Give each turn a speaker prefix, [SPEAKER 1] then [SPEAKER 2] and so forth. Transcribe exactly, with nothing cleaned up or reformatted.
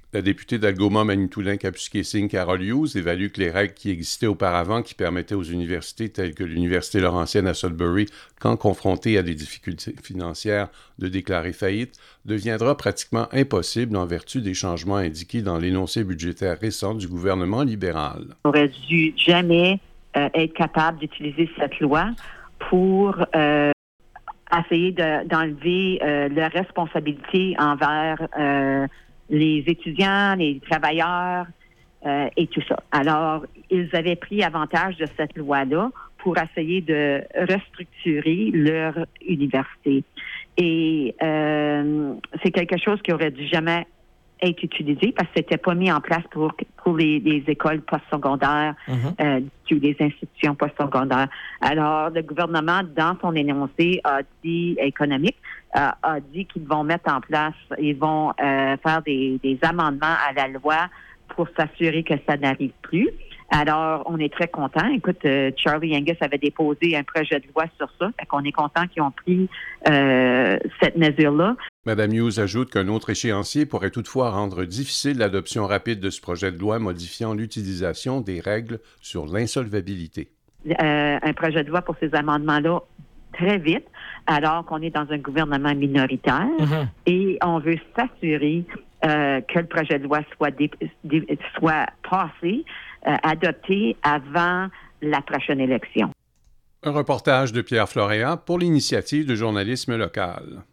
[SPEAKER 1] La députée d'Algoma-Manitoulin-Kapuskasing, Carol Hughes, évalue que les règles qui existaient auparavant, qui permettaient aux universités telles que l'Université Laurentienne à Sudbury, quand confrontées à des difficultés financières, de déclarer faillite, deviendra pratiquement impossible en vertu des changements indiqués dans l'énoncé budgétaire récent du gouvernement libéral.
[SPEAKER 2] On n'aurait dû jamais euh, être capable d'utiliser cette loi pour euh, essayer de, d'enlever euh, leur responsabilité envers euh, les étudiants, les travailleurs euh, et tout ça. Alors, ils avaient pris avantage de cette loi-là pour essayer de restructurer leur université. Et euh, c'est quelque chose qui aurait dû jamais être utilisé parce que c'était pas mis en place pour pour les, les écoles postsecondaires, mm-hmm. euh, les institutions postsecondaires. Alors, le gouvernement, dans son énoncé, a dit économique, euh, a dit qu'ils vont mettre en place, ils vont euh, faire des, des amendements à la loi pour s'assurer que ça n'arrive plus. Alors, on est très contents. Écoute, euh, Charlie Angus avait déposé un projet de loi sur ça. Fait qu'on est contents qu'ils ont pris euh, cette mesure-là.
[SPEAKER 1] Mme Hughes ajoute qu'un autre échéancier pourrait toutefois rendre difficile l'adoption rapide de ce projet de loi modifiant l'utilisation des règles sur l'insolvabilité.
[SPEAKER 2] Euh, un projet de loi pour ces amendements-là très vite, alors qu'on est dans un gouvernement minoritaire mm-hmm. et on veut s'assurer euh, que le projet de loi soit, dé- dé- soit passé, euh, adopté avant la prochaine élection.
[SPEAKER 1] Un reportage de Pierre Floréat pour l'Initiative de journalisme local.